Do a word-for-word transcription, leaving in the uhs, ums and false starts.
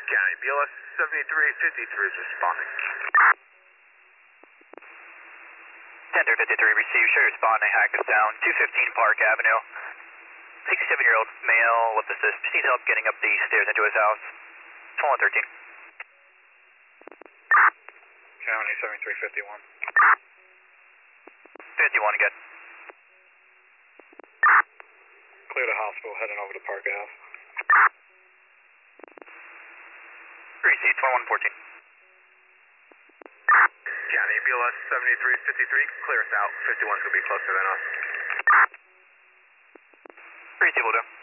County, B L S seventy-three fifty-three is responding. ten fifty-three, receive, show responding, Hackettstown, two fifteen Park Avenue. sixty-seven-year-old male with assist, just needs help getting up the stairs into his house. twenty-one thirteen. County, seventy-three fifty-one. fifty-one again. Clear the hospital, heading over to Park Ave. Receive, twenty-one fourteen. County, B L S seventy-three fifty-three, clear us out. fifty-one's going to be closer than us. Receive, will do.